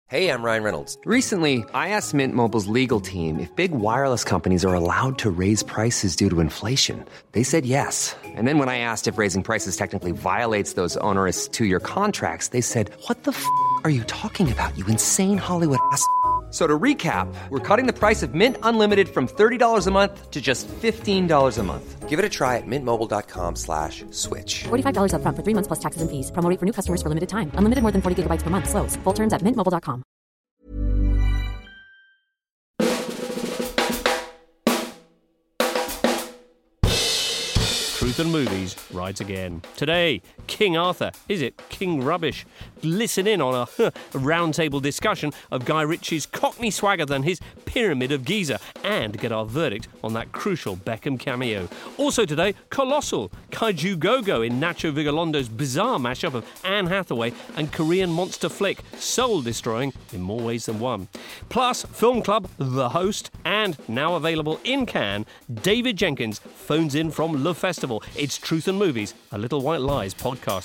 Hey, I'm Ryan Reynolds. Recently, I asked Mint Mobile's legal team if big wireless companies are allowed to raise prices due to inflation. They said yes. And then when I asked if raising prices technically violates those onerous two-year contracts, they said, "What the f*** are you talking about, you insane Hollywood ass?" So to recap, we're cutting the price of Mint Unlimited from $30 a month to just $15 a month. Give it a try at mintmobile.com/switch. $45 up front for 3 months plus taxes and fees. Promo rate for new customers for limited time. Unlimited more than 40 gigabytes per month. Slows full terms at mintmobile.com. Truth and Movies rides again. Today, King Arthur. Is it King Rubbish? Listen in on a roundtable discussion of Guy Ritchie's Cockney swagger than his Pyramid of Giza, and get our verdict on that crucial Beckham cameo. Also today, Colossal, Kaiju Go-Go in Nacho Vigalondo's bizarre mashup of Anne Hathaway and Korean monster flick, soul-destroying in more ways than one. Plus, Film Club, The Host, and now available in Cannes, David Jenkins phones in from Le Festival. It's Truth and Movies, a Little White Lies podcast.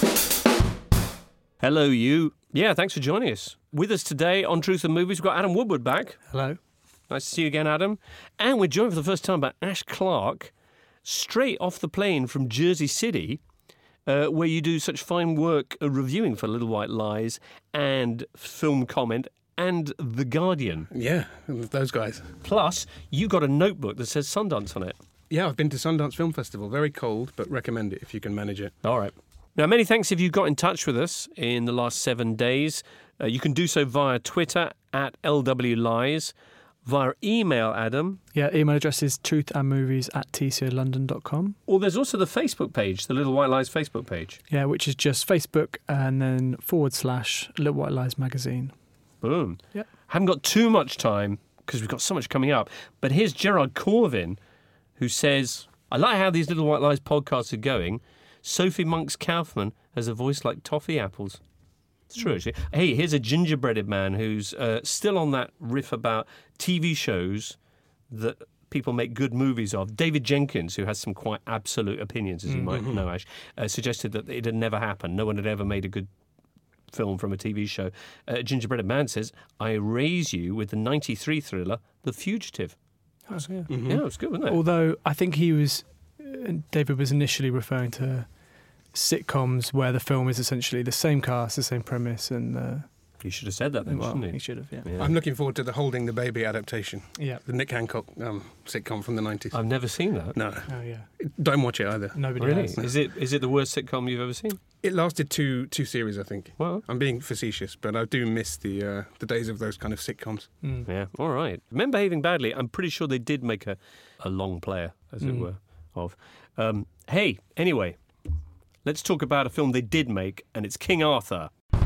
Hello, you. Yeah, thanks for joining us. With us today on Truth and Movies, we've got Adam Woodward back. Hello. Nice to see you again, Adam. And we're joined for the first time by Ash Clark, straight off the plane from Jersey City, where you do such fine work reviewing for Little White Lies and Film Comment and The Guardian. Yeah, those guys. Plus, you got a notebook that says Sundance on it. Yeah, I've been to Sundance Film Festival. Very cold, but recommend it if you can manage it. All right. Now, many thanks if you got in touch with us in the last 7 days. You can do so via Twitter at LWLies, via email, Adam. Yeah, email address is truthandmovies@tcolondon.com. Or there's also the Facebook page, the Little White Lies Facebook page. Yeah, which is just Facebook and then / Little White Lies magazine. Boom. Yep. Haven't got too much time because we've got so much coming up. But here's Gerard Corvin, who says, "I like how these Little White Lies podcasts are going. Sophie Monks Kaufman has a voice like toffee apples." It's true, actually. Hey, here's a gingerbreaded man who's still on that riff about TV shows that people make good movies of. David Jenkins, who has some quite absolute opinions, as you might know, Ash, suggested that it had never happened. No one had ever made a good film from a TV show. Gingerbreaded Man says, "I raise you with the 93 thriller The Fugitive." Oh, yeah. Yeah, it was good, wasn't it? Although I think David was initially referring to sitcoms where the film is essentially the same cast, the same premise, and... He should have said that then, shouldn't he? He should have, yeah. I'm looking forward to the Holding the Baby adaptation. Yeah. The Nick Hancock sitcom from the 90s. I've never seen that. No. Oh, yeah. Don't watch it either. Nobody Really? has. Is it the worst sitcom you've ever seen? It lasted two series, I think. Well, I'm being facetious, but I do miss the days of those kind of sitcoms. yeah, all right. Men Behaving Badly, I'm pretty sure they did make a long player, as it were, of. Hey, anyway, let's talk about a film they did make, and it's King Arthur.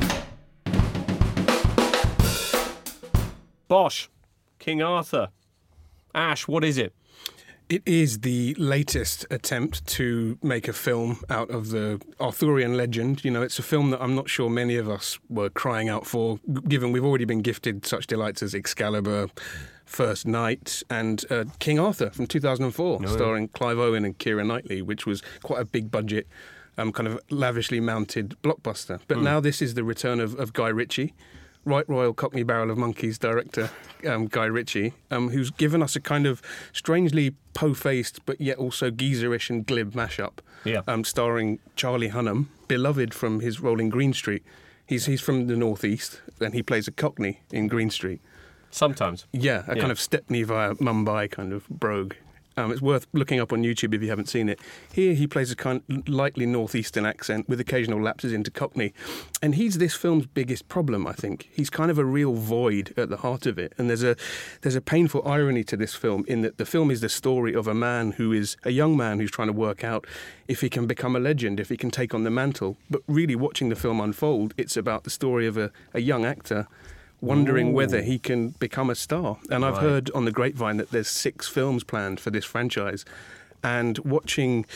Bosh, King Arthur. Ash, what is it? It is the latest attempt to make a film out of the Arthurian legend. You know, it's a film that I'm not sure many of us were crying out for, given we've already been gifted such delights as Excalibur, First Knight, and King Arthur from 2004, starring Clive Owen and Keira Knightley, which was quite a big budget, kind of lavishly mounted blockbuster. But now this is the return of Guy Ritchie. Right Royal Cockney Barrel of Monkeys director Guy Ritchie, who's given us a kind of strangely po-faced but yet also geezerish and glib mashup, starring Charlie Hunnam, beloved from his role in Green Street. He's from the northeast and he plays a Cockney in Green Street. Sometimes. Yeah, a kind of Stepney via Mumbai kind of brogue. It's worth looking up on YouTube if you haven't seen it. Here he plays a kind of lightly northeastern accent with occasional lapses into Cockney. And he's this film's biggest problem, I think. He's kind of a real void at the heart of it. And there's a painful irony to this film in that the film is the story of a young man who's trying to work out if he can become a legend, if he can take on the mantle. But really watching the film unfold, it's about the story of a young actor wondering whether he can become a star. And I've heard on the grapevine that there's 6 films planned for this franchise. And watching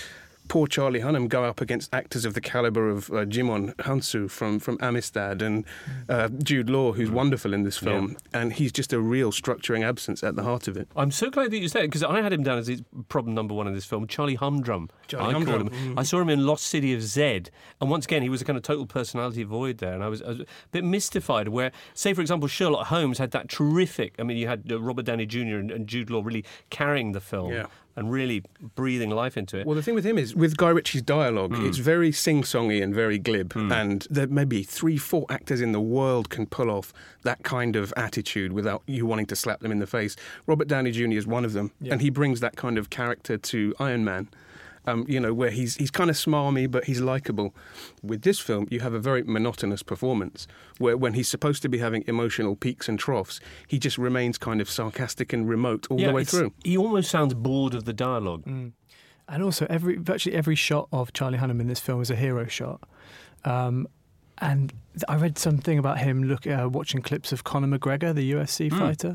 poor Charlie Hunnam go up against actors of the calibre of Jimon Hansu from Amistad and Jude Law, who's wonderful in this film, and he's just a real structuring absence at the heart of it. I'm so glad that you said it, because I had him down as his problem number one in this film, Charlie Humdrum. I saw him in Lost City of Zed, and once again he was a kind of total personality void there, and I was a bit mystified where, say for example, Sherlock Holmes had that terrific, I mean you had Robert Downey Jr. and Jude Law really carrying the film. Yeah. And really breathing life into it. Well, the thing with him is, with Guy Ritchie's dialogue, it's very sing-songy and very glib, and there may be 3-4 actors in the world can pull off that kind of attitude without you wanting to slap them in the face. Robert Downey Jr. is one of them, and he brings that kind of character to Iron Man. Where he's kind of smarmy, but he's likeable. With this film, you have a very monotonous performance, where when he's supposed to be having emotional peaks and troughs, he just remains kind of sarcastic and remote all the way through. He almost sounds bored of the dialogue. And also, virtually every shot of Charlie Hunnam in this film is a hero shot. And I read something about him watching clips of Conor McGregor, the UFC fighter,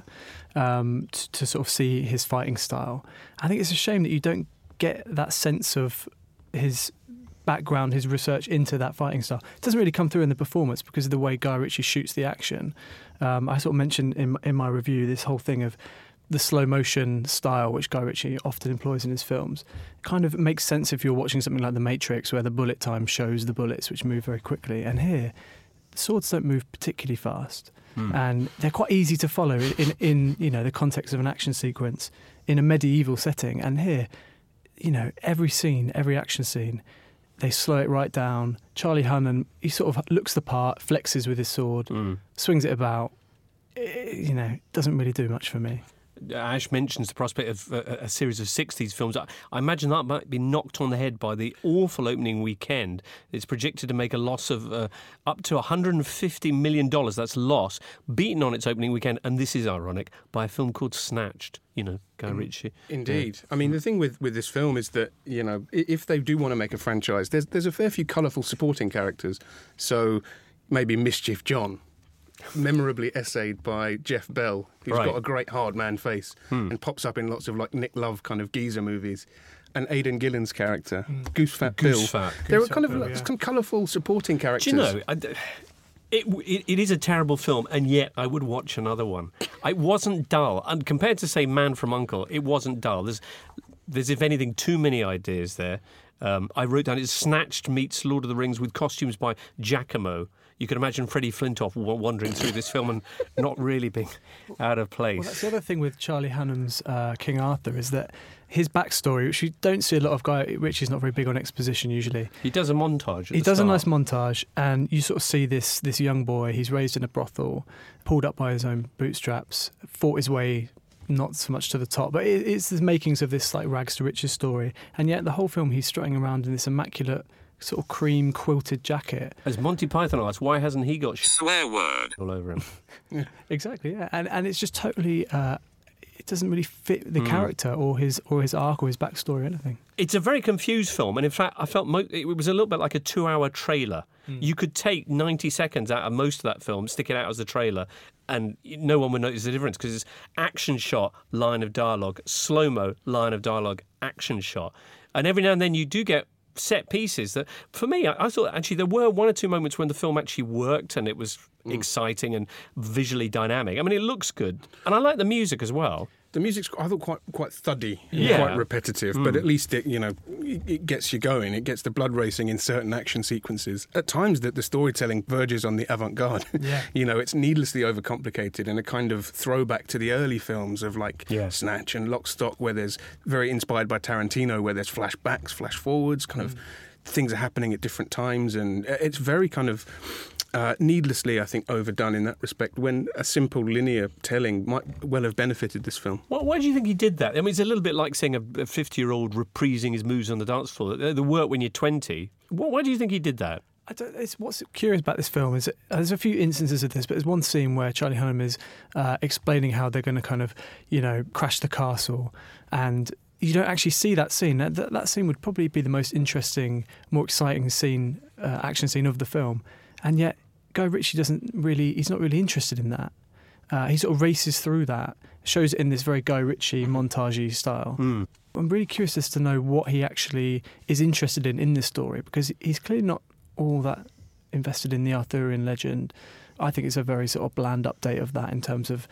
to sort of see his fighting style. I think it's a shame that you don't get that sense of his background, his research into that fighting style. It doesn't really come through in the performance because of the way Guy Ritchie shoots the action. I sort of mentioned in my review this whole thing of the slow motion style, which Guy Ritchie often employs in his films. It kind of makes sense if you're watching something like The Matrix, where the bullet time shows the bullets, which move very quickly. And here, the swords don't move particularly fast. And they're quite easy to follow in the context of an action sequence in a medieval setting. And here, every action scene, they slow it right down. Charlie Hunnam, he sort of looks the part, flexes with his sword, swings it about. Doesn't really do much for me. Ash mentions the prospect of a series of 60s films. I imagine that might be knocked on the head by the awful opening weekend. It's projected to make a loss of up to $150 million. That's loss, beaten on its opening weekend, and this is ironic, by a film called Snatched. Guy Ritchie. Indeed. I mean, the thing with this film is that, if they do want to make a franchise, there's a fair few colourful supporting characters. So maybe Mischief John, memorably essayed by Jeff Bell, who's got a great hard man face and pops up in lots of like Nick Love kind of geezer movies. And Aidan Gillen's character, Goose Fat Bill. There are kind of some colourful supporting characters. Do you know, it is a terrible film, and yet I would watch another one. It wasn't dull. And compared to, say, Man from U.N.C.L.E., it wasn't dull. There's if anything, too many ideas there. I wrote down, it's Snatched meets Lord of the Rings with costumes by Giacomo. You can imagine Freddie Flintoff wandering through this film and not really being out of place. Well, that's the other thing with Charlie Hunnam's King Arthur, is that his backstory, which you don't see a lot of. Guy Ritchie's not very big on exposition usually. He does a montage. He does a nice montage, and you sort of see this young boy. He's raised in a brothel, pulled up by his own bootstraps, fought his way not so much to the top, but it's the makings of this like rags to riches story. And yet the whole film he's strutting around in this immaculate sort of cream quilted jacket. As Monty Python asked, why hasn't he got swear word all over him? Exactly, yeah. And it's just totally, it doesn't really fit the character or his arc or his backstory or anything. It's a very confused film, and in fact, I felt it was a little bit like a 2-hour trailer. You could take 90 seconds out of most of that film, stick it out as a trailer, and no one would notice the difference because it's action shot, line of dialogue, slow-mo, line of dialogue, action shot. And every now and then you do get set pieces that, for me, I thought actually there were 1 or 2 moments when the film actually worked and it was exciting and visually dynamic. I mean, it looks good. And I like the music as well. The music's, I thought, quite thuddy, quite repetitive, but at least it gets you going. It gets the blood racing in certain action sequences. At times, the storytelling verges on the avant-garde. Yeah. It's needlessly overcomplicated and a kind of throwback to the early films of Snatch and Lock, Stock, where there's very inspired by Tarantino, where there's flashbacks, flash forwards, kind of things are happening at different times, and it's very kind of needlessly, I think, overdone in that respect, when a simple linear telling might well have benefited this film. Why do you think he did that? I mean, it's a little bit like seeing a 50-year-old reprising his moves on the dance floor. The work when you're 20. Why do you think he did that? What's curious about this film is that there's a few instances of this, but there's one scene where Charlie Hunnam is explaining how they're going to kind of, crash the castle, and you don't actually see that scene. That scene would probably be the most interesting, more exciting scene, action scene of the film, and yet Guy Ritchie he's not really interested in that. He sort of races through that, shows it in this very Guy Ritchie montagey style. I'm really curious as to know what he actually is interested in this story, because he's clearly not all that invested in the Arthurian legend. I think it's a very sort of bland update of that in terms of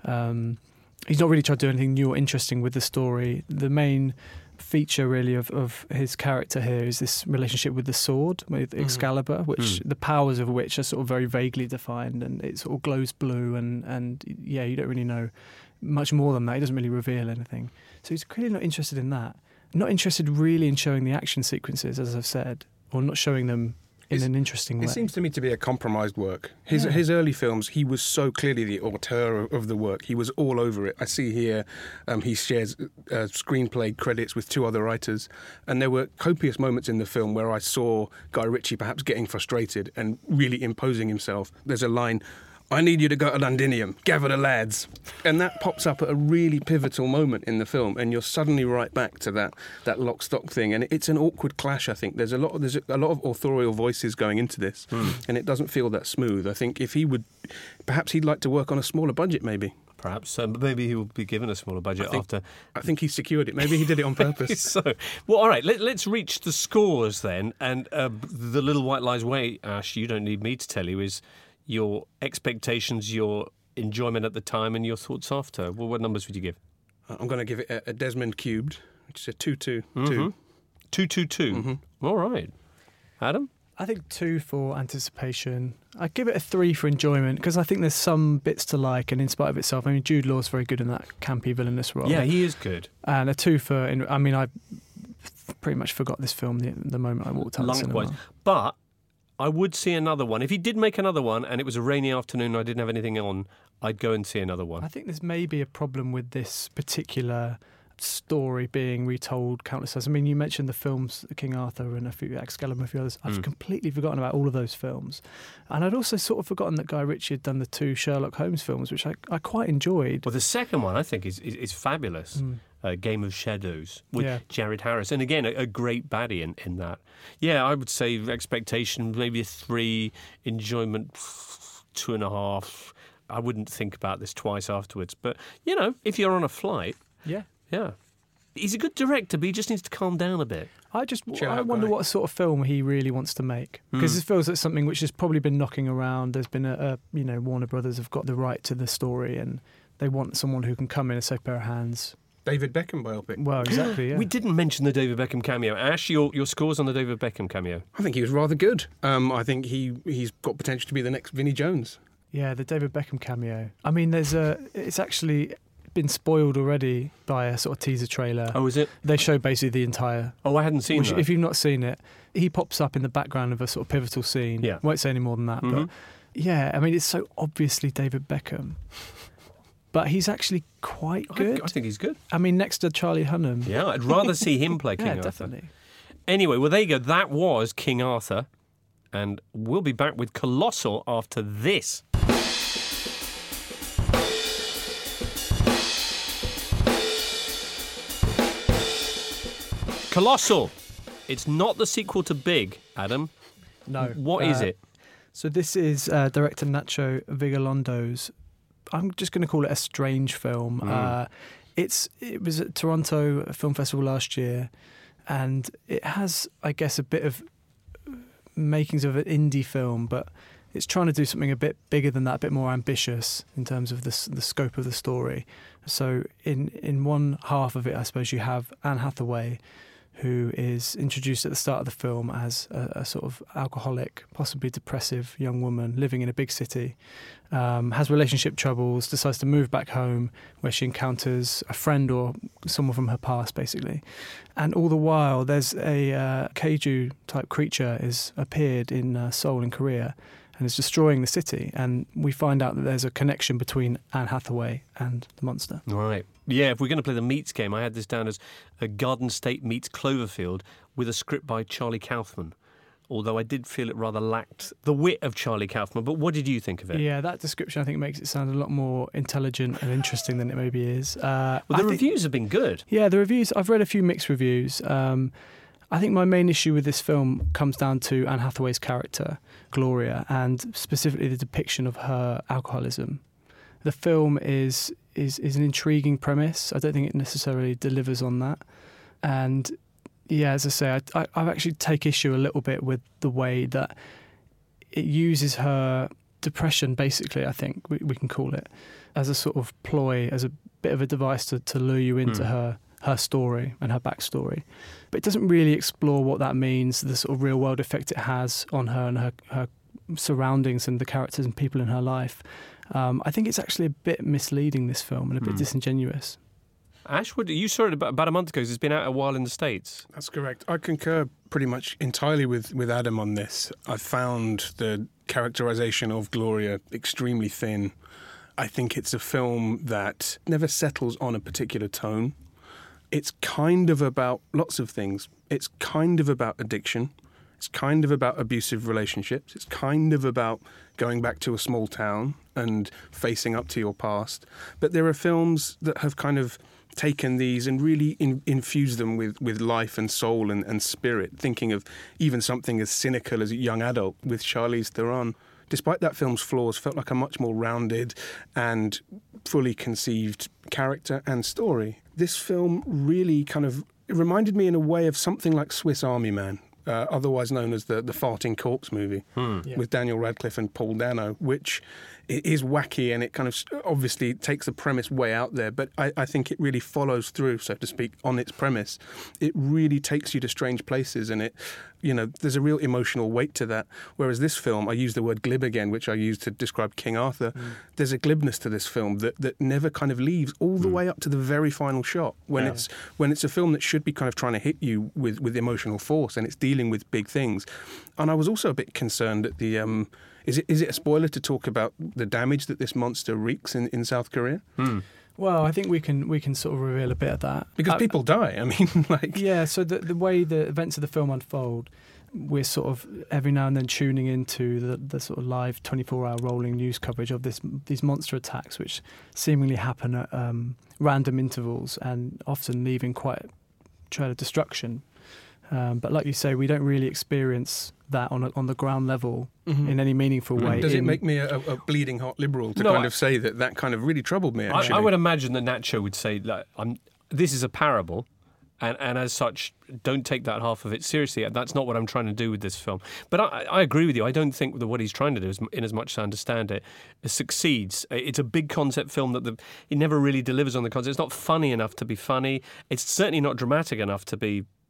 he's not really tried to do anything new or interesting with the story. The main feature really of his character here is this relationship with the sword, with Excalibur, which the powers of which are sort of very vaguely defined, and it sort of glows blue, and yeah, you don't really know much more than that. He doesn't really reveal anything. So he's clearly not interested in that. Not interested really in showing the action sequences, as I've said, or not showing them in an interesting way. It seems to me to be a compromised work. His early films, he was so clearly the auteur of the work. He was all over it. I see here he shares screenplay credits with 2 other writers, and there were copious moments in the film where I saw Guy Ritchie perhaps getting frustrated and really imposing himself. There's a line, "I need you to go to Londinium, gather the lads." And that pops up at a really pivotal moment in the film, and you're suddenly right back to that lock stock thing. And it's an awkward clash, I think. There's a lot of authorial voices going into this, and it doesn't feel that smooth. I think if he would, perhaps he'd like to work on a smaller budget, maybe. Perhaps. Maybe he will be given a smaller budget after. I think he secured it. Maybe he did it on purpose. So, well, all right, let's reach the scores then. And The Little White Lies way, Ash, you don't need me to tell you, is your expectations, your enjoyment at the time, and your thoughts after. Well, what numbers would you give? I'm going to give it a Desmond cubed, which is a 2-2-2. 2-2-2. All right. Adam? I think 2 for anticipation. I'd give it a 3 for enjoyment, because I think there's some bits to like, and in spite of itself, I mean, Jude Law's very good in that campy villainous role. Yeah, he is good. And a 2 for, I mean, I pretty much forgot this film the moment I walked out of the cinema. But I would see another one. If he did make another one and it was a rainy afternoon and I didn't have anything on, I'd go and see another one. I think there's maybe a problem with this particular story being retold countless times. I mean, you mentioned the films King Arthur and Excalibur and a few others. I've completely forgotten about all of those films. And I'd also sort of forgotten that Guy Ritchie had done the 2 Sherlock Holmes films, which I quite enjoyed. Well, the second one I think is fabulous. Game of Shadows with Jared Harris. And again, a great baddie in that. Yeah, I would say expectation, maybe a 3, enjoyment 2.5. I wouldn't think about this twice afterwards. But, you know, if you're on a flight... Yeah. He's a good director, but he just needs to calm down a bit. I wonder what sort of film he really wants to make. Because it feels like something which has probably been knocking around. There's been Warner Brothers have got the right to the story, and they want someone who can come in a safe pair of hands. David Beckham biopic. Well, exactly, yeah. We didn't mention the David Beckham cameo. Ash, your scores on the David Beckham cameo? I think he was rather good. I think he's got potential to be the next Vinnie Jones. Yeah, the David Beckham cameo. I mean, it's actually been spoiled already by a sort of teaser trailer. Oh, is it? They show basically the entire... Oh, I hadn't seen that. If you've not seen it, he pops up in the background of a sort of pivotal scene. Yeah. Won't say any more than that. But yeah, I mean, it's so obviously David Beckham. But he's actually quite good. I think he's good. I mean, next to Charlie Hunnam. Yeah, I'd rather see him play King Arthur. Yeah, definitely. Anyway, well, there you go. That was King Arthur. And we'll be back with Colossal after this. Colossal. It's not the sequel to Big, Adam. No. What is it? So this is director Nacho Vigalondo's, I'm just going to call it a strange film. It was at Toronto Film Festival last year, and it has, I guess, a bit of makings of an indie film, but it's trying to do something a bit bigger than that, a bit more ambitious in terms of the scope of the story. So in one half of it, I suppose, you have Anne Hathaway, who is introduced at the start of the film as a sort of alcoholic, possibly depressive young woman living in a big city, has relationship troubles, decides to move back home, where she encounters a friend or someone from her past, basically. And all the while, there's a kaiju-type creature has appeared in Seoul in Korea and is destroying the city. And we find out that there's a connection between Anne Hathaway and the monster. Right. Yeah, if we're going to play the Meets game, I had this down as a Garden State meets Cloverfield with a script by Charlie Kaufman. Although I did feel it rather lacked the wit of Charlie Kaufman. But what did you think of it? Yeah, that description I think makes it sound a lot more intelligent and interesting than it maybe is. Well, the reviews have been good. Yeah, the reviews, I've read a few mixed reviews. I think my main issue with this film comes down to Anne Hathaway's character, Gloria, and specifically the depiction of her alcoholism. The film is is an intriguing premise. I don't think it necessarily delivers on that. And yeah, as I say, I actually take issue a little bit with the way that it uses her depression, basically, I think we can call it, as a sort of ploy, as a bit of a device to lure you into her story and her backstory. But it doesn't really explore what that means, the sort of real world effect it has on her and her surroundings and the characters and people in her life. I think it's actually a bit misleading, this film, and a bit disingenuous. Ash, you saw it about a month ago, 'cause it's been out a while in the States. That's correct. I concur pretty much entirely with Adam on this. I found the characterisation of Gloria extremely thin. I think it's a film that never settles on a particular tone. It's kind of about lots of things. It's kind of about addiction. It's kind of about abusive relationships. It's kind of about going back to a small town and facing up to your past. But there are films that have kind of taken these and really infused them with life and soul and spirit, thinking of even something as cynical as a young adult with Charlize Theron. Despite that film's flaws, felt like a much more rounded and fully conceived character and story. This film really it reminded me in a way of something like Swiss Army Man, otherwise known as the Farting Corpse movie, with Daniel Radcliffe and Paul Dano, which is wacky and it kind of obviously takes the premise way out there, but I think it really follows through, so to speak, on its premise. It really takes you to strange places, and there's a real emotional weight to that. Whereas this film, I use the word glib again, which I used to describe King Arthur. There's a glibness to this film that never kind of leaves all the way up to the very final shot when it's a film that should be kind of trying to hit you with emotional force, and it's dealing with big things. And I was also a bit concerned at the is it a spoiler to talk about the damage that this monster wreaks in South Korea? Well, I think we can sort of reveal a bit of that. Because people die, I mean, like... Yeah, so the way the events of the film unfold, we're sort of every now and then tuning into the sort of live 24-hour rolling news coverage of these monster attacks, which seemingly happen at random intervals and often leaving quite a trail of destruction. But like you say, we don't really experience that on the ground level in any meaningful way. Does it make me a bleeding hot liberal to say that kind of really troubled me, actually? I would imagine that Nacho would say, this is a parable, and as such, don't take that half of it seriously. That's not what I'm trying to do with this film. But I agree with you. I don't think that what he's trying to do, in as much as I understand it, succeeds. It's a big concept film that it never really delivers on the concept. It's not funny enough to be funny. It's certainly not dramatic enough to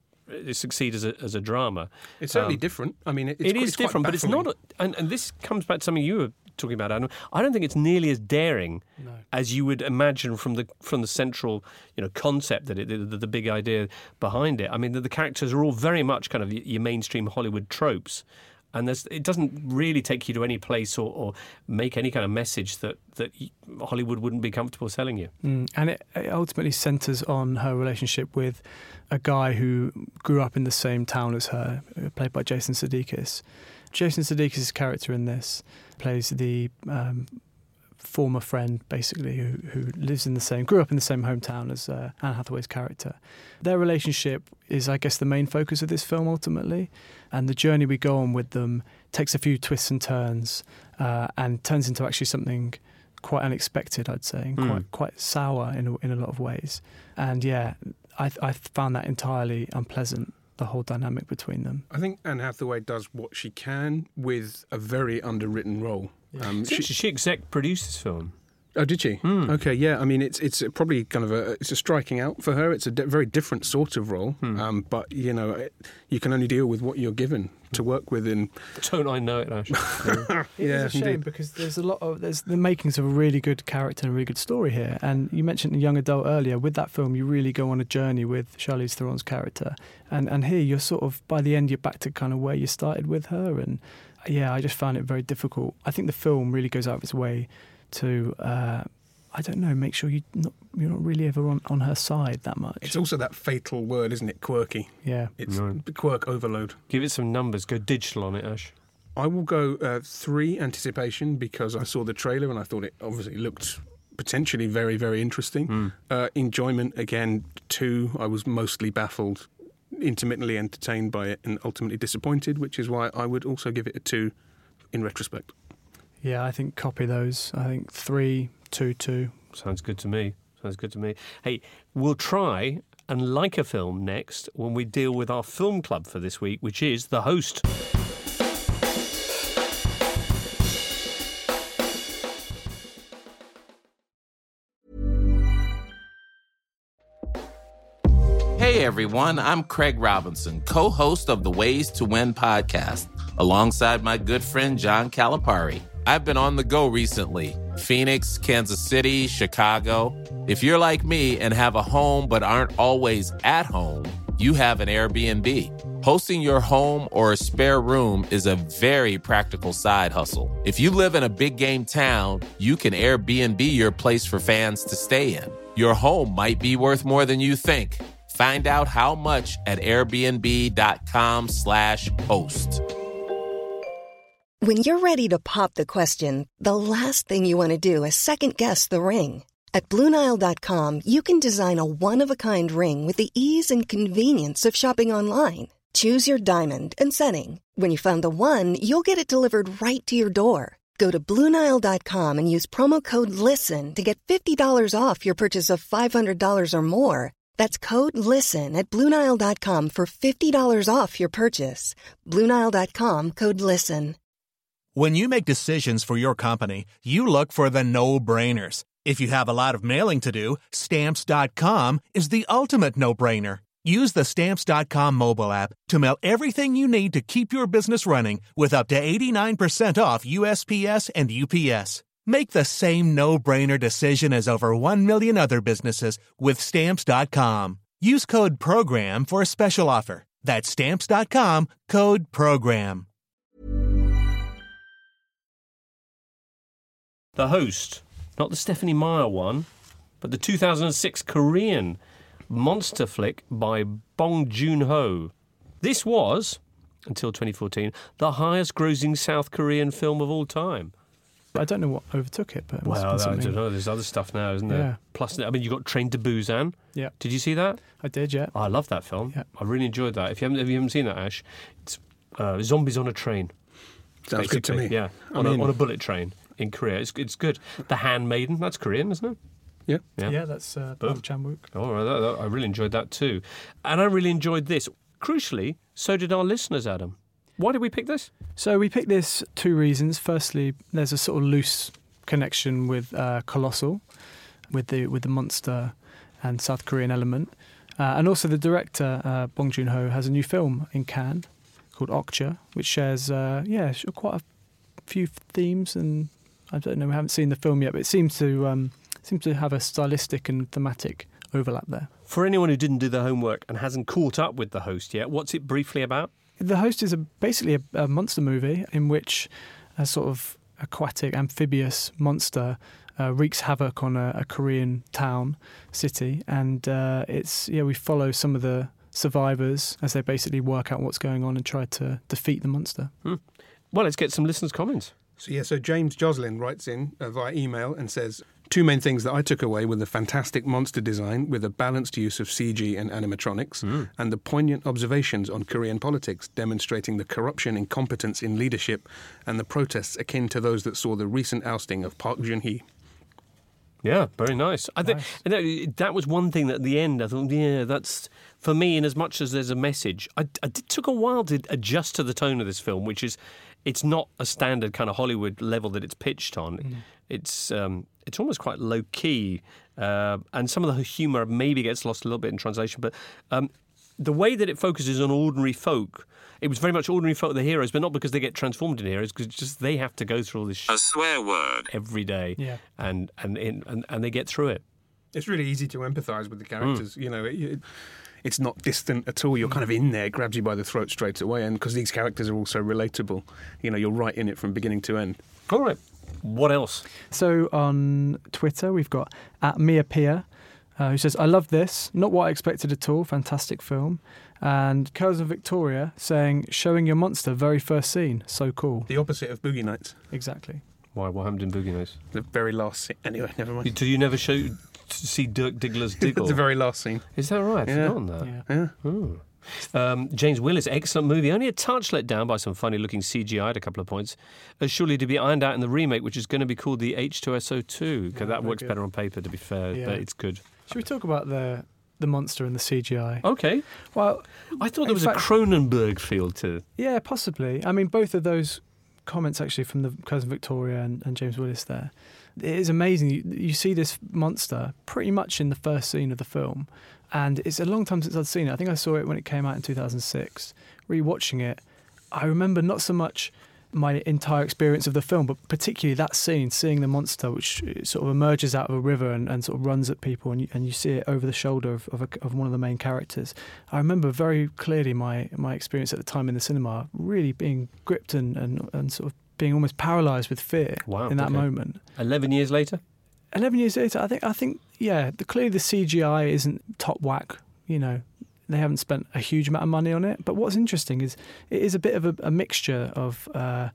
succeed as a drama. It's certainly different. I mean, it's different, but it's not. And this comes back to something you were talking about, Adam. I don't think it's nearly as daring as you would imagine from the central, concept that the big idea behind it. I mean, the characters are all very much kind of your mainstream Hollywood tropes. And it doesn't really take you to any place or make any kind of message that Hollywood wouldn't be comfortable selling you. And it ultimately centres on her relationship with a guy who grew up in the same town as her, played by Jason Sudeikis. Jason Sudeikis' character in this plays the former friend, basically, who grew up in the same hometown as Anne Hathaway's character. Their relationship is, I guess, the main focus of this film ultimately, and the journey we go on with them takes a few twists and turns, and turns into actually something quite unexpected, I'd say, and quite sour in a lot of ways. And yeah, I found that entirely unpleasant, the whole dynamic between them. I think Anne Hathaway does what she can with a very underwritten role. Yeah. She exec produced this film. Oh, did she? Okay, yeah. I mean, it's probably kind of it's a striking out for her. It's a very different sort of role. But you can only deal with what you're given to work with. Don't I know it, Ash? It's a shame because there's the makings of a really good character and a really good story here. And you mentioned the young adult earlier. With that film, you really go on a journey with Charlize Theron's character, and here you're sort of by the end you're back to kind of where you started with her. And yeah, I just found it very difficult. I think the film really goes out of its way to, make sure you're not really ever on her side that much. It's also that fatal word, isn't it? Quirky. Yeah. It's quirk overload. Give it some numbers. Go digital on it, Ash. I will go 3 anticipation because I saw the trailer and I thought it obviously looked potentially very, very interesting. Enjoyment, again, 2. I was mostly baffled, intermittently entertained by it and ultimately disappointed, which is why I would also give it a 2 in retrospect. Yeah, I think copy those. I think 3, 2, 2 Sounds good to me. Sounds good to me. Hey, we'll try and like a film next when we deal with our film club for this week, which is The Host. Hey everyone, I'm Craig Robinson, co-host of the Ways to Win podcast, alongside my good friend John Calipari. I've been on the go recently. Phoenix, Kansas City, Chicago. If you're like me and have a home but aren't always at home, you have an Airbnb. Hosting your home or a spare room is a very practical side hustle. If you live in a big game town, you can Airbnb your place for fans to stay in. Your home might be worth more than you think. Find out how much at airbnb.com/host. When you're ready to pop the question, the last thing you want to do is second-guess the ring. At BlueNile.com, you can design a one-of-a-kind ring with the ease and convenience of shopping online. Choose your diamond and setting. When you find the one, you'll get it delivered right to your door. Go to BlueNile.com and use promo code LISTEN to get $50 off your purchase of $500 or more. That's code LISTEN at BlueNile.com for $50 off your purchase. BlueNile.com, code LISTEN. When you make decisions for your company, you look for the no-brainers. If you have a lot of mailing to do, Stamps.com is the ultimate no-brainer. Use the Stamps.com mobile app to mail everything you need to keep your business running with up to 89% off USPS and UPS. Make the same no-brainer decision as over 1 million other businesses with Stamps.com. Use code PROGRAM for a special offer. That's Stamps.com, code PROGRAM. The Host, not the Stephenie Meyer one, but the 2006 Korean monster flick by Bong Joon-ho. This was, until 2014, the highest-grossing South Korean film of all time. I don't know what overtook it, but it must have been I something. don't know. There's other stuff now, isn't there? Yeah. Plus, I mean, you got Train to Busan. Yeah. Did you see that? I did, yeah. I love that film. Yeah. I really enjoyed that. If you haven't seen that, Ash, it's zombies on a train. Sounds good to basically. me. Yeah, on a bullet train in Korea. It's good. The Handmaiden, that's Korean, isn't it? Yeah. Yeah, that's Park Chan-wook. Oh, I really enjoyed that too. And I really enjoyed this. Crucially, so did our listeners, Adam. Why did we pick this? So we picked this two reasons. Firstly, there's a sort of loose connection with Colossal, with the monster and South Korean element. And also the director, Bong Joon-ho, has a new film in Cannes called Okja, which shares quite a few themes. And I don't know, we haven't seen the film yet, but it seems to have a stylistic and thematic overlap there. For anyone who didn't do the homework and hasn't caught up with The Host yet, what's it briefly about? The Host is basically a monster movie in which a sort of aquatic, amphibious monster wreaks havoc on a Korean city, and we follow some of the survivors as they basically work out what's going on and try to defeat the monster. Well, let's get some listeners' comments. So James Joslin writes in via email and says, two main things that I took away were the fantastic monster design with a balanced use of CG and animatronics, and the poignant observations on Korean politics demonstrating the corruption, incompetence in leadership, and the protests akin to those that saw the recent ousting of Park Geun-hye. Yeah, very nice. I think that was one thing that at the end I thought, yeah, that's for me. In as much as there's a message, it took a while to adjust to the tone of this film, which is it's not a standard kind of Hollywood level that it's pitched on. It's almost quite low key, and some of the humour maybe gets lost a little bit in translation. But the way that it focuses on ordinary folk. It was very much ordinary folk, the heroes, but not because they get transformed into heroes, because just they have to go through all this A swear word. every day, and they get through it. It's really easy to empathise with the characters. You know, it's not distant at all. You're kind of in there, grabs you by the throat straight away, and because these characters are also relatable, you know, you're right in it from beginning to end. All right. What else? So on Twitter, we've got @MiaPia, who says, I love this. Not what I expected at all. Fantastic film. And Cousin Victoria saying, showing your monster, very first scene. So cool. The opposite of Boogie Nights. Exactly. Why? What happened in Boogie Nights? The very last scene. Anyway, never mind. Do you never see Dirk Diggler's Diggle? The very last scene. Is that right? I've Yeah. forgotten that. Yeah. Yeah. Ooh. James Willis, excellent movie. Only a touch let down by some funny-looking CGI at a couple of points. Surely to be ironed out in the remake, which is going to be called the H2SO2, because that works better on paper, to be fair, but it's good. Should we talk about the monster and the CGI? Okay. Well, I thought there was a Cronenberg feel to... Yeah, possibly. I mean, both of those comments, actually, from the Cousin Victoria and James Willis there. It is amazing. You see this monster pretty much in the first scene of the film, and it's a long time since I'd seen it. I think I saw it when it came out in 2006. Rewatching it, I remember not so much my entire experience of the film, but particularly that scene, seeing the monster which sort of emerges out of a river and sort of runs at people, and you see it over the shoulder of one of the main characters. I remember very clearly my experience at the time in the cinema, really being gripped and sort of being almost paralysed with fear in that moment. 11 years later? 11 years later, I think, clearly the CGI isn't top whack, They haven't spent a huge amount of money on it. But what's interesting is it is a bit of a mixture of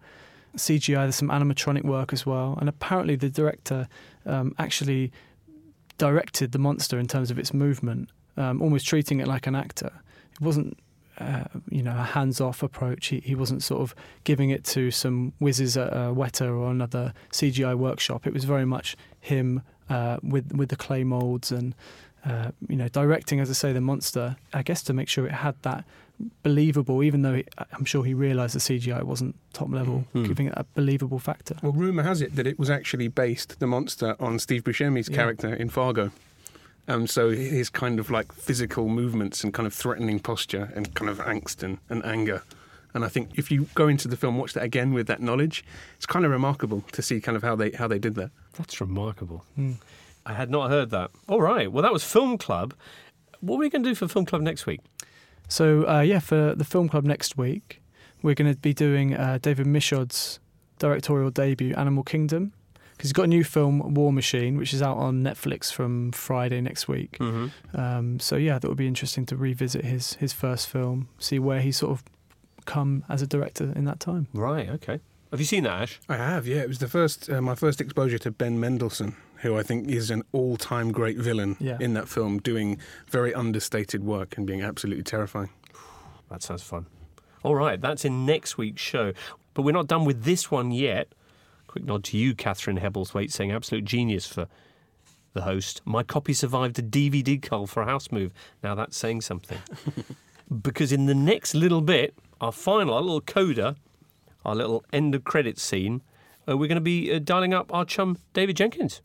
CGI. There's some animatronic work as well. And apparently the director actually directed the monster in terms of its movement, almost treating it like an actor. It wasn't, a hands-off approach. He wasn't sort of giving it to some whizzes at Weta or another CGI workshop. It was very much him with the clay moulds and... directing, as I say, the monster, I guess to make sure it had that believable, even though I'm sure he realised the CGI wasn't top level, giving it a believable factor. Well, rumour has it that it was actually based, the monster, on Steve Buscemi's character in Fargo. So his kind of like physical movements and kind of threatening posture and kind of angst and anger. And I think if you go into the film, watch that again with that knowledge, it's kind of remarkable to see kind of how they did that. That's remarkable. I had not heard that. All right. Well, that was Film Club. What are we going to do for Film Club next week? So, for the Film Club next week, we're going to be doing David Michaud's directorial debut, Animal Kingdom, because he's got a new film, War Machine, which is out on Netflix from Friday next week. Mm-hmm. That would be interesting to revisit his first film, see where he's sort of come as a director in that time. Right, okay. Have you seen that, Ash? I have, yeah. It was my first exposure to Ben Mendelsohn, who I think is an all-time great villain in that film, doing very understated work and being absolutely terrifying. That sounds fun. All right, that's in next week's show. But we're not done with this one yet. Quick nod to you, Catherine Hebbleswaite, saying absolute genius for the host. My copy survived a DVD cull for a house move. Now that's saying something. Because in the next little bit, our little coda, our little end of credits scene, we're going to be dialing up our chum, David Jenkins.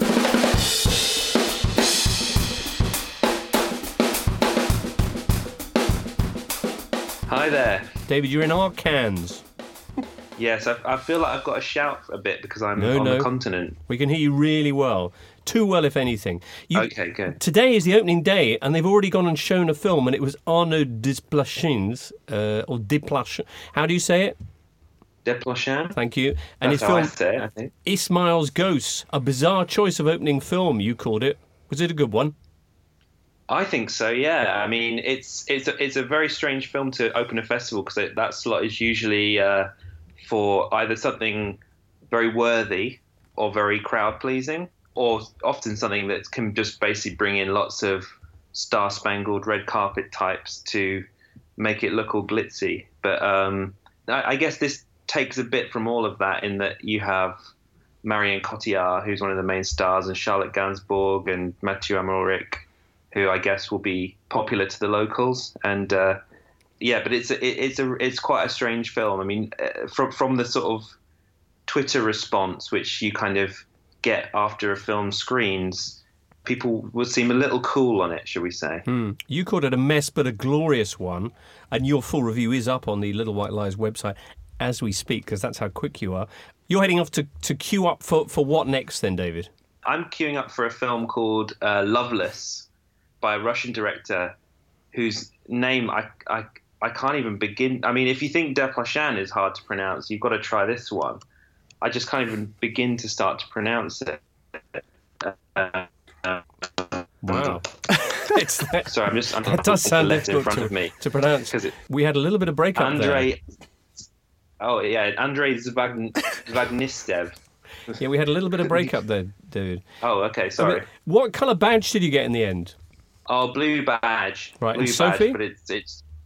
Hi there. David, you're in our cans. Yes, I feel like I've got to shout a bit because I'm on the continent. We can hear you really well. Too well, if anything. Okay, good. Today is the opening day, and they've already gone and shown a film, and it was Arnaud Desplechin's, or Desplechin. How do you say it? Desplechin. Thank you. And That's his how film, I say it, I think. Ismail's Ghosts, a bizarre choice of opening film, you called it. Was it a good one? I think so, yeah. I mean, it's a very strange film to open a festival because that slot is usually for either something very worthy or very crowd-pleasing, or often something that can just basically bring in lots of star-spangled red carpet types to make it look all glitzy. But I guess this takes a bit from all of that in that you have Marion Cotillard, who's one of the main stars, and Charlotte Gainsbourg and Mathieu Amalric, who I guess will be popular to the locals. And but it's quite a strange film. I mean, from the sort of Twitter response, which you kind of get after a film screens, people would seem a little cool on it, shall we say. You called it a mess, but a glorious one. And your full review is up on the Little White Lies website as we speak, because that's how quick you are. You're heading off to queue up for what next then, David? I'm queuing up for a film called Loveless by a Russian director whose name I can't even begin. I mean, if you think Desplechin is hard to pronounce, you've got to try this one. I just can't even begin to start to pronounce it. Wow. Sorry, I'm that does sound difficult in front of me to pronounce. We had a little bit of breakup there. Oh, yeah, Andrei Zvagnistev. Yeah, we had a little bit of breakup there, dude. Oh, okay, sorry. I mean, what colour badge did you get in the end? Oh, blue badge. Right, blue and Sophie? Badge, but it's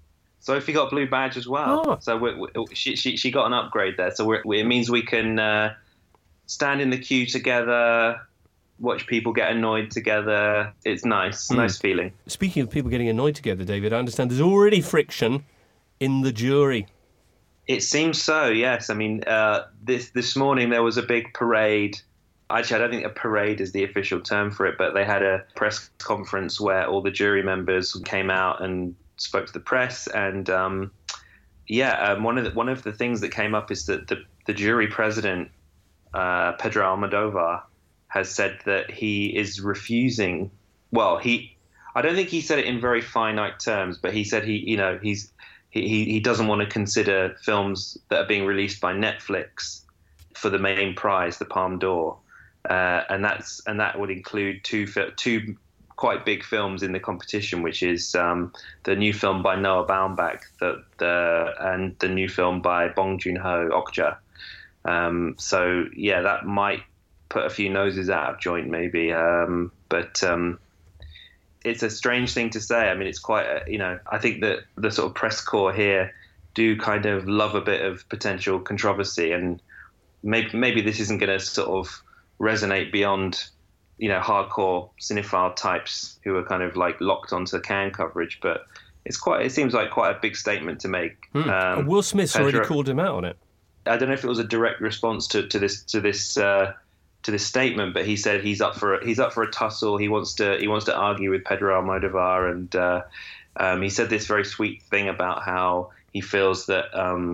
Sophie got a blue badge as well. Oh. So she got an upgrade there. So it means we can stand in the queue together, watch people get annoyed together. It's nice. Nice feeling. Speaking of people getting annoyed together, David, I understand there's already friction in the jury. It seems so, yes. I mean, this morning there was a big parade. Actually, I don't think a parade is the official term for it, but they had a press conference where all the jury members came out and spoke to the press. And one of the things that came up is that the jury president, Pedro Almodovar, has said that he is refusing. Well, I don't think he said it in very finite terms, but he said he doesn't want to consider films that are being released by Netflix for the main prize, the Palme d'Or, and that would include two quite big films in the competition, which is the new film by Noah Baumbach and the new film by Bong Joon-ho, Okja. So yeah, that might put a few noses out of joint, maybe. But it's a strange thing to say. I mean, it's quite, I think that the sort of press corps here do kind of love a bit of potential controversy, and maybe this isn't going to sort of resonate beyond, hardcore cinephile types who are kind of like locked onto Cannes coverage, but it seems like quite a big statement to make. Will Smith's already called him out on it. I don't know if it was a direct response to this statement, but he said he's up for a tussle. He wants to argue with Pedro Almodovar, and he said this very sweet thing about how he feels that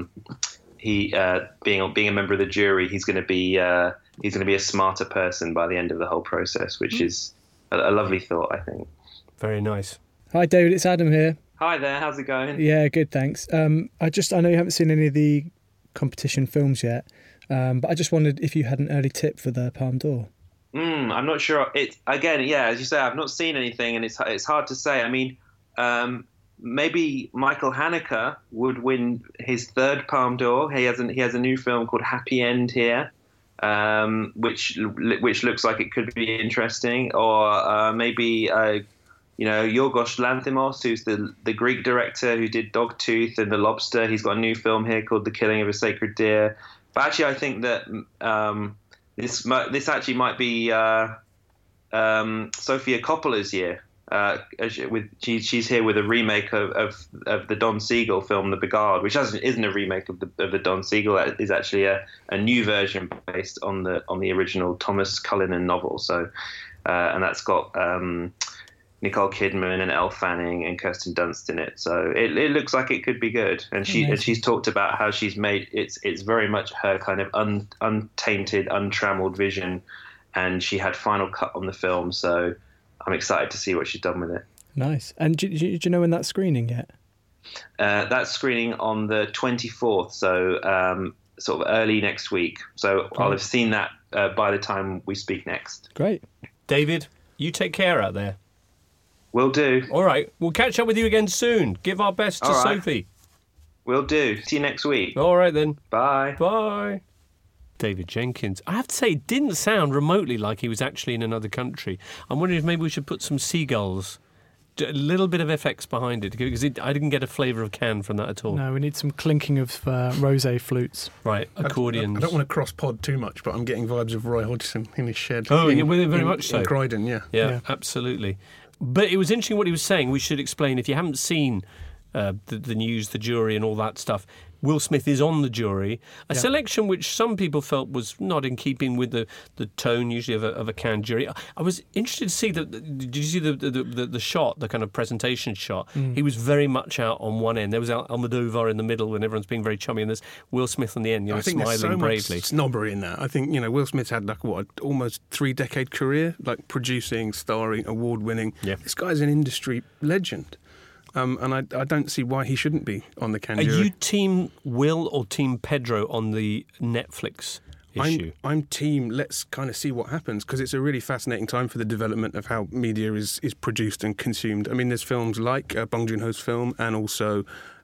being a member of the jury, he's going to be a smarter person by the end of the whole process, which is a lovely thought, I think. Very nice. Hi, David. It's Adam here. Hi there. How's it going? Yeah, good. Thanks. I know you haven't seen any of the competition films yet. But I just wondered if you had an early tip for the Palme d'Or. I'm not sure. As you say, I've not seen anything, and it's hard to say. I mean, maybe Michael Haneke would win his third Palme d'Or. He has a new film called Happy End here, which looks like it could be interesting. Or maybe Yorgos Lanthimos, who's the Greek director who did Dogtooth and The Lobster. He's got a new film here called The Killing of a Sacred Deer. But actually, I think that this actually might be Sofia Coppola's year. She's here with a remake of the Don Siegel film, The Beguiled, which isn't a remake of the Don Siegel. It is actually a new version based on the original Thomas Cullinan novel. So, and that's got Nicole Kidman and Elle Fanning and Kirsten Dunst in it. So it looks like it could be good. And she's talked about how she's made it's very much her kind of untainted, untrammeled vision, and she had final cut on the film. So I'm excited to see what she's done with it. Nice. And do you know when that's screening yet? That's screening on the 24th, so sort of early next week. So great. I'll have seen that by the time we speak next. Great. David, you take care out there. Will do. All right. We'll catch up with you again soon. Give our best to Sophie. Will do. See you next week. All right, then. Bye. Bye. David Jenkins. I have to say, it didn't sound remotely like he was actually in another country. I'm wondering if maybe we should put some seagulls, a little bit of FX behind it, because I didn't get a flavour of Cannes from that at all. No, we need some clinking of rosé flutes. Right, accordions. I don't want to cross-pod too much, but I'm getting vibes of Roy Hodgson in his shed. Oh, yeah, very much so. In Croydon, yeah. Yeah, absolutely. But it was interesting what he was saying. We should explain, if you haven't seen the news, the jury and all that stuff, Will Smith is on the jury. A selection which some people felt was not in keeping with the tone usually of a Cannes jury. I was interested to see did you see the shot, the kind of presentation shot? He was very much out on one end. There was Almodovar in the middle when everyone's being very chummy, and there's Will Smith on the end, I think smiling there's so bravely. Much snobbery in that. I think, Will Smith's had almost 3-decade career, like producing, starring, award-winning. Yeah. This guy's an industry legend. And I don't see why he shouldn't be on the Cannes jury. Are you Team Will or Team Pedro on the Netflix issue? I'm team let's kind of see what happens, because it's a really fascinating time for the development of how media is produced and consumed. I mean, there's films like Bong Joon-ho's film, and also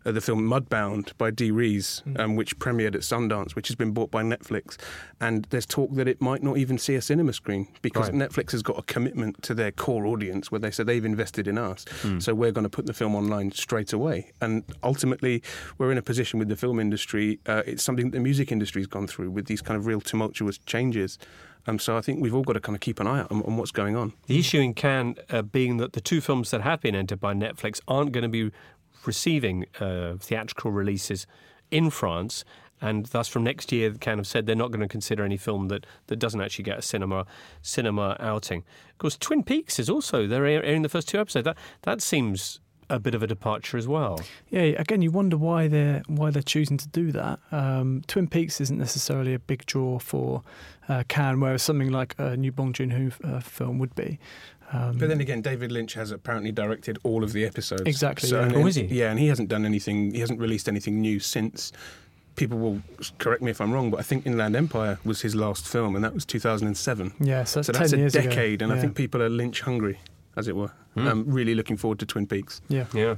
the film Mudbound by Dee Rees, which premiered at Sundance, which has been bought by Netflix. And there's talk that it might not even see a cinema screen because Netflix has got a commitment to their core audience where they say they've invested in us. So we're going to put the film online straight away. And ultimately, we're in a position with the film industry. It's something that the music industry's gone through with these kind of real tumultuous changes. So I think we've all got to kind of keep an eye out on what's going on. The issue in Cannes being that the two films that have been entered by Netflix aren't going to be receiving theatrical releases in France, and thus from next year Cannes have said they're not going to consider any film that doesn't actually get a cinema outing. Of course, Twin Peaks is also, they're airing the first 2 episodes. That seems a bit of a departure as well. Yeah, again, you wonder why they're choosing to do that. Twin Peaks isn't necessarily a big draw for Cannes, whereas something like a new Bong Joon-ho film would be. But then again, David Lynch has apparently directed all of the episodes. Exactly. So, yeah. and, is he? Yeah, and he hasn't done anything. He hasn't released anything new since. People will correct me if I'm wrong, but I think Inland Empire was his last film, and that was 2007. Yeah, so that's 10 years a decade, ago. and I think people are Lynch hungry, as it were. I'm really looking forward to Twin Peaks. Yeah.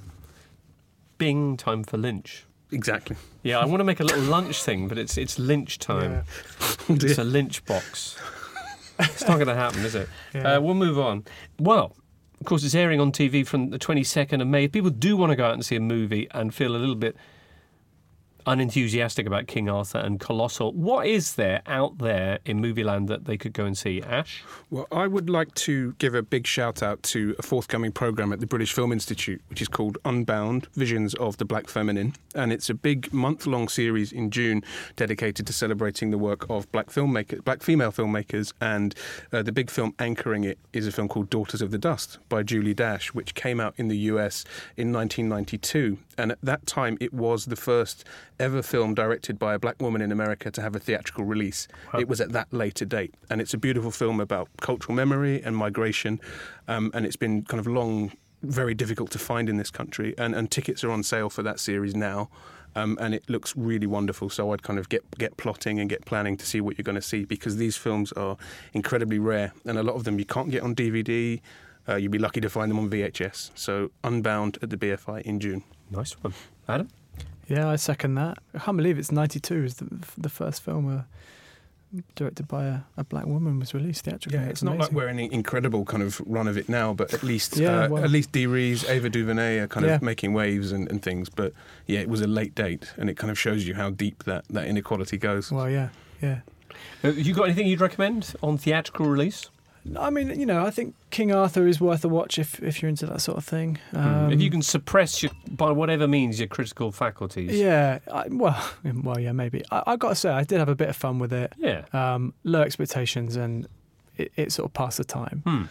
Bing time for Lynch. Exactly. Yeah, I want to make a little lunch thing, but it's Lynch time. Yeah. It's a Lynch box. It's not going to happen, is it? Yeah. We'll move on. Well, of course, it's airing on TV from the 22nd of May. If people do want to go out and see a movie and feel a little bit unenthusiastic about King Arthur and Colossal, what is there out there in Movieland that they could go and see? Ash? Well, I would like to give a big shout out to a forthcoming programme at the British Film Institute, which is called Unbound, Visions of the Black Feminine. And it's a big month-long series in June dedicated to celebrating the work of black female filmmakers. And the big film anchoring it is a film called Daughters of the Dust by Julie Dash, which came out in the US in 1992. And at that time, it was the first ever film directed by a black woman in America to have a theatrical release. Wow. It was at that later date. And it's a beautiful film about cultural memory and migration. And it's been kind of long, very difficult to find in this country. And tickets are on sale for that series now. And it looks really wonderful. So I'd kind of get plotting and get planning to see what you're going to see, because these films are incredibly rare. And a lot of them you can't get on DVD. You'd be lucky to find them on VHS. So Unbound at the BFI in June. Nice one. Adam? Yeah, I second that. I can't believe it's 92 is the first film directed by a black woman was released theatrically. Yeah, it's not like we're in an incredible kind of run of it now, but at least at least Dee Rees, Ava DuVernay are kind of making waves and things. But yeah, it was a late date, and it kind of shows you how deep that inequality goes. Well, yeah. You got anything you'd recommend on theatrical release? I mean, I think King Arthur is worth a watch if you're into that sort of thing. If you can suppress by whatever means your critical faculties. Yeah, yeah, maybe. I've got to say, I did have a bit of fun with it. Yeah. Low expectations, and it sort of passed the time.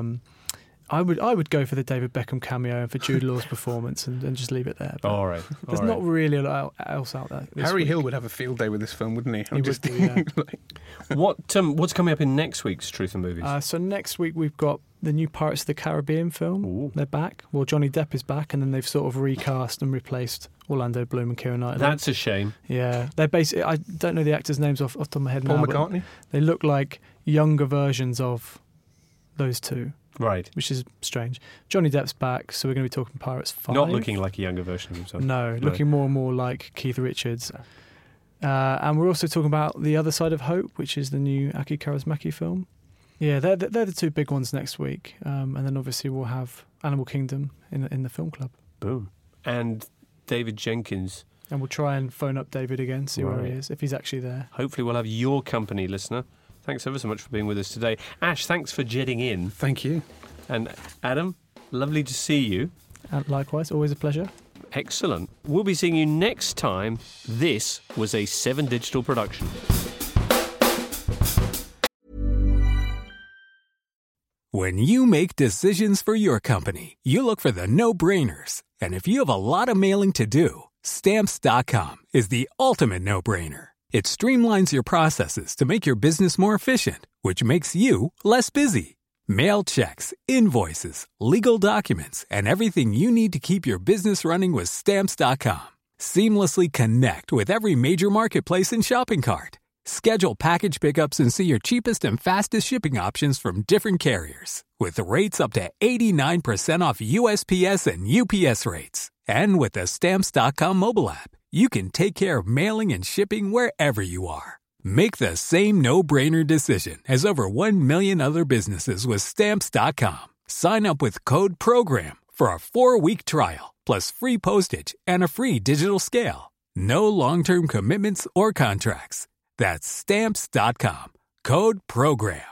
I would go for the David Beckham cameo and for Jude Law's performance and just leave it there. But all right. There's not really a lot else out there. Harry Hill would have a field day with this film, wouldn't he? He would do, yeah. What's coming up in next week's Truth and Movies? So next week we've got the new Pirates of the Caribbean film. Ooh. They're back. Well, Johnny Depp is back, and then they've sort of recast and replaced Orlando Bloom and Keira Knightley. That's a shame. Yeah, they're basically, I don't know the actors' names off the top of my head Paul now. McCartney? They look like younger versions of those two. Right. Which is strange. Johnny Depp's back, so we're going to be talking Pirates 5. Not looking like a younger version of himself. No, looking more and more like Keith Richards. And we're also talking about The Other Side of Hope, which is the new Aki Kaurismäki film. Yeah, they're the two big ones next week. And then obviously we'll have Animal Kingdom in the film club. Boom. And David Jenkins. And we'll try and phone up David again, see where he is, if he's actually there. Hopefully we'll have your company, listener. Thanks ever so much for being with us today. Ash, thanks for jetting in. Thank you. And Adam, lovely to see you. And likewise, always a pleasure. Excellent. We'll be seeing you next time. This was a 7 Digital production. When you make decisions for your company, you look for the no-brainers. And if you have a lot of mailing to do, Stamps.com is the ultimate no-brainer. It streamlines your processes to make your business more efficient, which makes you less busy. Mail checks, invoices, legal documents, and everything you need to keep your business running with Stamps.com. Seamlessly connect with every major marketplace and shopping cart. Schedule package pickups and see your cheapest and fastest shipping options from different carriers. With rates up to 89% off USPS and UPS rates. And with the Stamps.com mobile app, you can take care of mailing and shipping wherever you are. Make the same no-brainer decision as over 1 million other businesses with Stamps.com. Sign up with code PROGRAM for a 4-week trial, plus free postage and a free digital scale. No long-term commitments or contracts. That's Stamps.com. Code PROGRAM.